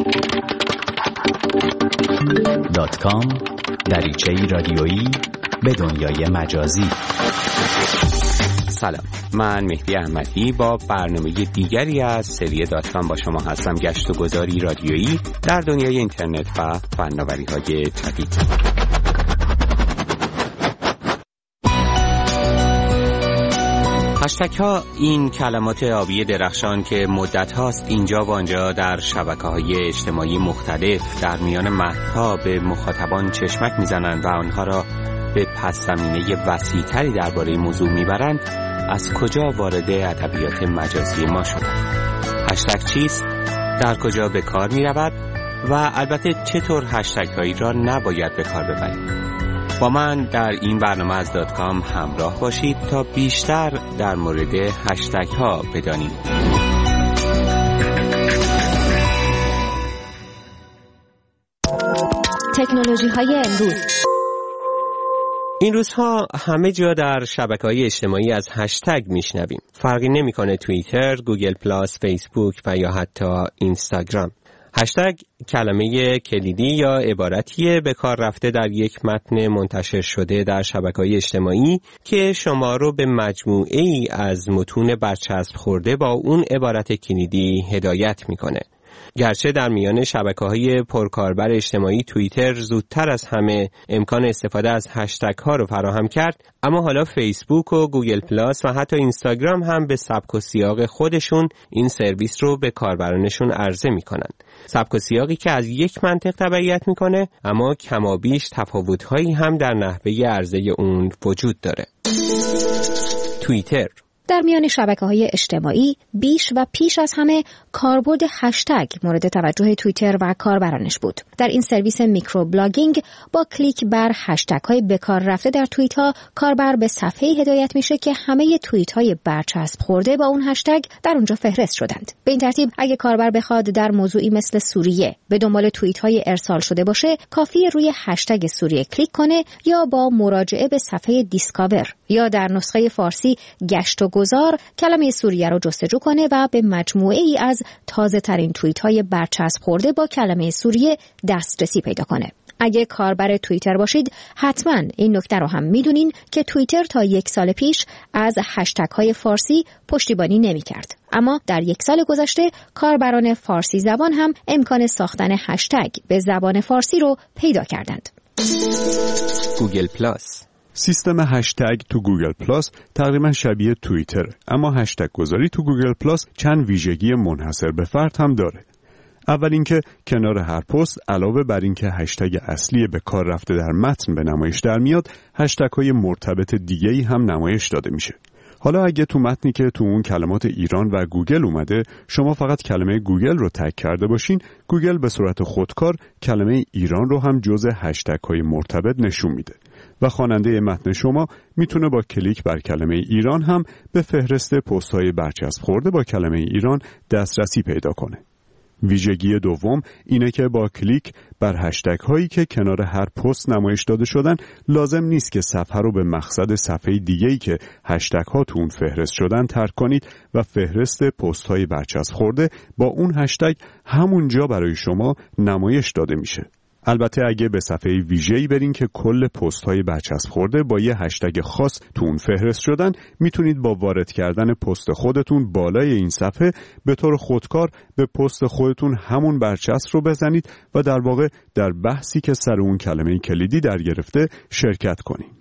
.com دریچه‌ای رادیویی به دنیای مجازی. سلام، من مهدی احمدی با برنامه دیگری از سری .com با شما هستم. گشت و گذاری رادیویی در دنیای اینترنت و فناوری‌های جدید. هشتگ ها، این کلمات آبی درخشان که مدت هاست اینجا و آنجا در شبکه‌های اجتماعی مختلف در میان متن‌ها به مخاطبان چشمک میزنند و آنها را به پس زمینه وسیع‌تری درباره موضوع میبرند، از کجا وارد ادبیات مجازی ما شدند؟ هشتگ چیست؟ در کجا به کار میرود؟ و البته چطور هشتگ هایی را نباید به کار ببرید؟ با من در این برنامه از .com همراه باشید تا بیشتر در مورد هشتگ ها بدانیم. تکنولوژی های امروز. این روزها همه جا در شبکه‌های اجتماعی از هشتگ میشنویم. فرقی نمی‌کنه توییتر، گوگل پلاس، فیسبوک و یا حتی اینستاگرام. هشتگ کلمه کلیدی یا عبارتیه به کار رفته در یک متن منتشر شده در شبکه‌های اجتماعی که شما رو به مجموعه‌ای از متون برچسب خورده با اون عبارت کلیدی هدایت میکنه. گرچه در میان شبکه‌های پرکاربر اجتماعی توییتر زودتر از همه امکان استفاده از هشتگ ها رو فراهم کرد، اما حالا فیسبوک و گوگل پلاس و حتی اینستاگرام هم به سبک و سیاق خودشون این سرویس رو به کاربرانشون عرضه میکنن. سبک و سیاقی که از یک منطق تبعیت میکنه، اما کمابیش تفاوت‌هایی هم در نحوه عرضه اون وجود داره. توییتر در میان شبکه‌های اجتماعی بیش و پیش از همه کاربرد هشتگ مورد توجه توییتر و کاربرانش بود. در این سرویس میکرو بلاگینگ با کلیک بر هشتگ‌های به کار رفته در توییت‌ها، کاربر به صفحه‌ای هدایت میشه که همه توییت‌های برچسب خورده با اون هشتگ در اونجا فهرست شدند. به این ترتیب اگه کاربر بخواد در موضوعی مثل سوریه به دنبال توییت‌های ارسال شده باشه، کافیه روی هشتگ سوریه کلیک کنه یا با مراجعه به صفحه دیسکاور یا در نسخه فارسی گشت و گذار کلمه سوریه رو جستجو کنه و به مجموعه ای از تازه ترین توییت های برچسب خورده با کلمه سوریه دسترسی پیدا کنه. اگه کاربر توییتر باشید، حتما این نکته رو هم میدونین که توییتر تا 1 سال پیش از هشتگ های فارسی پشتیبانی نمی کرد. اما در 1 سال گذشته کاربران فارسی زبان هم امکان ساختن هشتگ به زبان فارسی رو پیدا کردند. گوگل پلاس سیستم هشتگ تو گوگل پلاس تقریبا شبیه توییتر، اما هشتگ گذاری تو گوگل پلاس چند ویژگی منحصر به فرد هم داره. اول اینکه کنار هر پست علاوه بر اینکه هشتگ اصلی به کار رفته در متن به نمایش در میاد، هشتگ‌های مرتبط دیگه‌ای هم نمایش داده میشه. حالا اگه تو متنی که تو اون کلمات ایران و گوگل اومده، شما فقط کلمه گوگل رو تگ کرده باشین، گوگل به صورت خودکار کلمه ایران رو هم جزء هشتگ‌های مرتبط نشون میده و خواننده متن شما میتونه با کلیک بر کلمه ایران هم به فهرست پست‌های برچسب خورده با کلمه ایران دسترسی پیدا کنه. ویژگی دوم اینه که با کلیک بر هشتگ هایی که کنار هر پست نمایش داده شدن، لازم نیست که صفحه رو به مقصد صفحه دیگه‌ای که هشتگ ها تو اون فهرست شدن ترک کنید و فهرست پست های برچسب خورده با اون هشتگ همونجا برای شما نمایش داده میشه. البته اگه به صفحه ویژه‌ای برین که کل پست‌های برچسب خورده با یه هشتگ خاص تو اون فهرست شدن، میتونید با وارد کردن پست خودتون بالای این صفحه به طور خودکار به پست خودتون همون برچسب رو بزنید و در واقع در بحثی که سر اون کلمه کلیدی در گرفته شرکت کنین.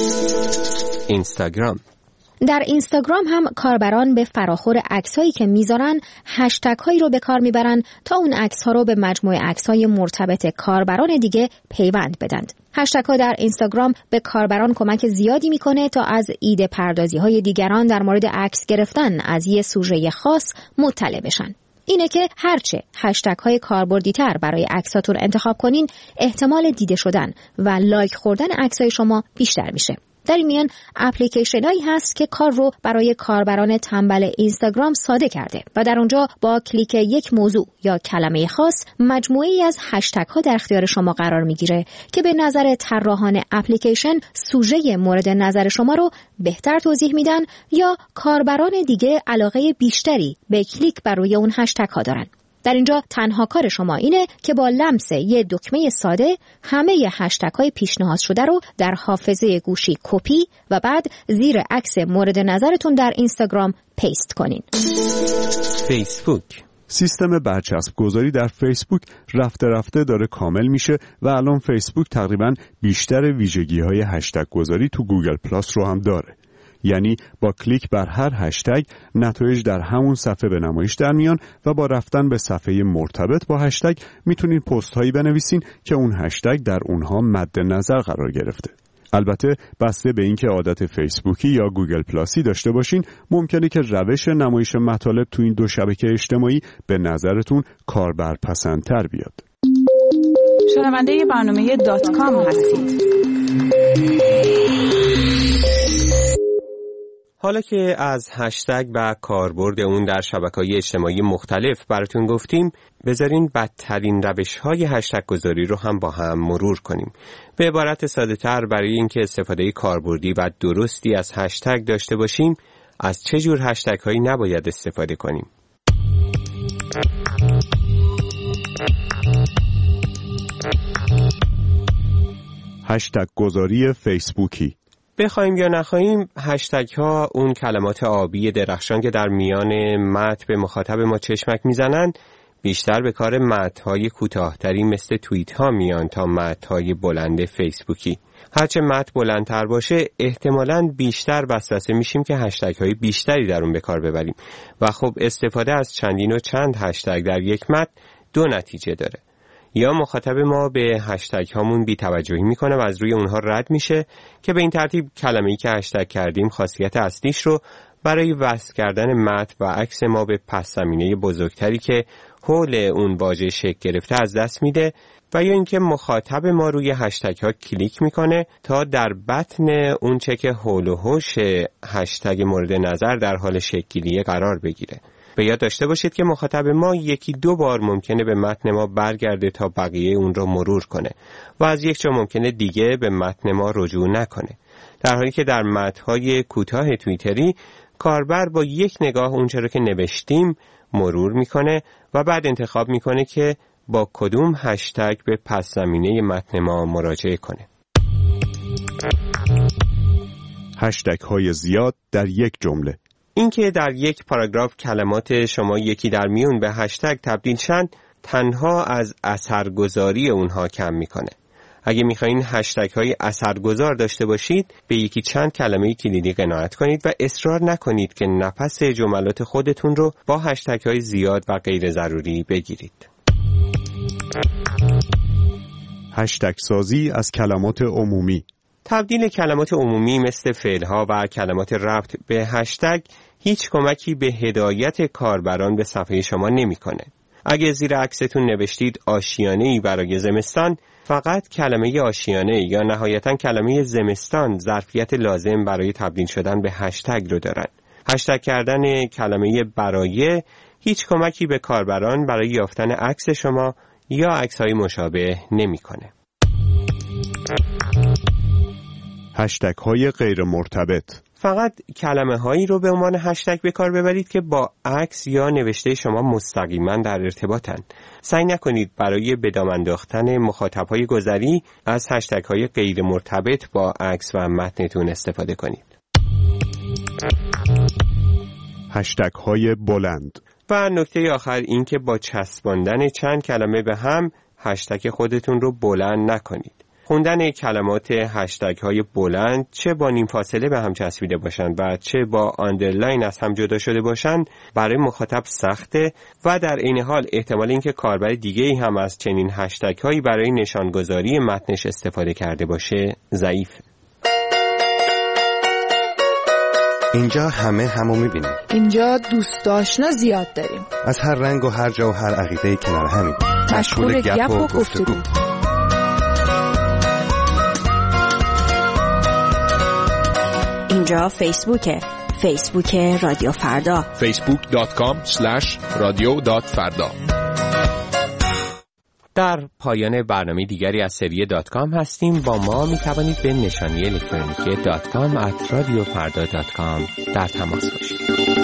اینستاگرام در اینستاگرام هم کاربران به فراخور عکسایی که میذارن هشتگ هایی رو به کار میبرن تا اون عکس ها رو به مجموعه عکس های مرتبط کاربران دیگه پیوند بدند. هشتگ ها در اینستاگرام به کاربران کمک زیادی میکنه تا از ایده پردازی های دیگران در مورد عکس گرفتن از یه سوژه خاص مطلع بشن. اینه که هرچه هشتگ های کاربردی تر برای عکساتون انتخاب کنین، احتمال دیده شدن و لایک خوردن عکسای شما بیشتر میشه. در این میان اپلیکیشن هایی هست که کار رو برای کاربران تنبل اینستاگرام ساده کرده و در اونجا با کلیک یک موضوع یا کلمه خاص مجموعه‌ای از هشتگ ها در اختیار شما قرار میگیره که به نظر طراحان اپلیکیشن سوژه مورد نظر شما رو بهتر توضیح میدن یا کاربران دیگه علاقه بیشتری به کلیک بر روی اون هشتگ ها دارن. در اینجا تنها کار شما اینه که با لمس یه دکمه ساده همه هشتگ‌های پیشنهاد شده رو در حافظه گوشی کپی و بعد زیر عکس مورد نظرتون در اینستاگرام پیست کنین. فیسبوک. سیستم برچسب گذاری در فیسبوک رفته رفته داره کامل میشه و الان فیسبوک تقریباً بیشتر ویژگی‌های هشتگ گذاری تو گوگل پلاس رو هم داره. یعنی با کلیک بر هر هشتگ نتایج در همون صفحه به نمایش در میان و با رفتن به صفحه مرتبط با هشتگ میتونین پست هایی بنویسین که اون هشتگ در اونها مد نظر قرار گرفته. البته بسته به اینکه عادت فیسبوکی یا گوگل پلاسی داشته باشین ممکنه که روش نمایش مطالب تو این دو شبکه اجتماعی به نظرتون کاربرپسندتر بیاد. شنونده برنامه .com هستید. حالا که از هشتگ و کاربرد اون در شبکه‌های اجتماعی مختلف براتون گفتیم، بذارین بدترین روش‌های هشتگ گذاری رو هم با هم مرور کنیم. به عبارت ساده‌تر، برای اینکه استفاده کاربردی و درستی از هشتگ داشته باشیم، از چه جور هشتگ‌هایی نباید استفاده کنیم؟ هشتگ گذاری فیسبوکی. بخوایم یا نخواهیم، هشتگ ها اون کلمات آبی درخشان که در میان متن به مخاطب ما چشمک میزنن بیشتر به کار متن های کوتاه‌تری مثل توییت ها میان تا متن های بلند فیسبوکی. هرچه متن بلندتر باشه احتمالاً بیشتر وسوسه میشیم که هشتگ های بیشتری در اون به کار ببریم و خب استفاده از چندین و چند هشتگ در یک متن دو نتیجه داره. یا مخاطب ما به هشتگ هامون بی‌توجهی میکنه و از روی اونها رد میشه که به این ترتیب کلمه‌ای که هشتگ کردیم خاصیت اصلیش رو برای وصل کردن متن و عکس ما به پس زمینه بزرگتری که حول اون واژه شکل گرفته از دست میده و یا اینکه مخاطب ما روی هشتگ ها کلیک میکنه تا در بطن اون چه که حول و حوش هشتگ مورد نظر در حال شکل‌گیری قرار بگیره. به یاد داشته باشید که مخاطب ما یکی دو بار ممکنه به متن ما برگرده تا بقیه اون رو مرور کنه و از یک جا ممکنه دیگه به متن ما رجوع نکنه، در حالی که در متن‌های کوتاه توییتری کاربر با یک نگاه اونچه رو که نوشتیم مرور میکنه و بعد انتخاب میکنه که با کدوم هشتگ به پس زمینه متن ما مراجعه کنه. هشتگ های زیاد در یک جمله. اینکه در یک پاراگراف کلمات شما یکی در میون به هشتگ تبدیل شن تنها از اثرگذاری اونها کم میکنه. اگه میخواین هشتگ های اثرگذار داشته باشید به یکی چند کلمه کلیدی قناعت کنید و اصرار نکنید که نفس جملات خودتون رو با هشتگ های زیاد و غیر ضروری بگیرید. هشتگ سازی از کلمات عمومی. تبدیل کلمات عمومی مثل فعل‌ها و کلمات ربط به هشتگ هیچ کمکی به هدایت کاربران به صفحه شما نمی‌کنه. اگه زیر عکستون نوشتید آشیانه‌ای برای زمستان، فقط کلمه آشیانه یا نهایتاً کلمه زمستان ظرفیت لازم برای تبدیل شدن به هشتگ رو دارن. هشتگ کردن کلمه برای هیچ کمکی به کاربران برای یافتن عکس شما یا عکس‌های مشابه نمی‌کنه. هشتگ های غیر مرتبط. فقط کلمه هایی رو به عنوان هشتگ به کار ببرید که با عکس یا نوشته شما مستقیما در ارتباطن. سعی نکنید برای به دام انداختن مخاطب های گذری از هشتگ های غیر مرتبط با عکس و متنتون استفاده کنید. هشتگ های بلند. و نکته آخر این که با چسباندن چند کلمه به هم هشتگ خودتون رو بلند نکنید. خوندن کلمات هشتگ های بلند چه با نیم فاصله به هم چسبیده باشند و چه با آندرلاین از هم جدا شده باشند برای مخاطب سخته و در عین حال احتمال اینکه کاربر دیگه‌ای هم از چنین هشتگ هایی برای نشانگذاری متنش استفاده کرده باشه ضعیف. اینجا همو میبینیم. اینجا دوست آشنا زیاد داریم. از هر رنگ و هر جا و هر عقیده‌ای کنار همیم. مشغول گپ و گفتگو. اینجا فیسبوک رادیو فردا. facebook.com/radio.farda. در پایان برنامه دیگری از سری .com هستیم. با ما می توانید به نشانی الکترونیکی .com @radiofarda.com در تماس باشید.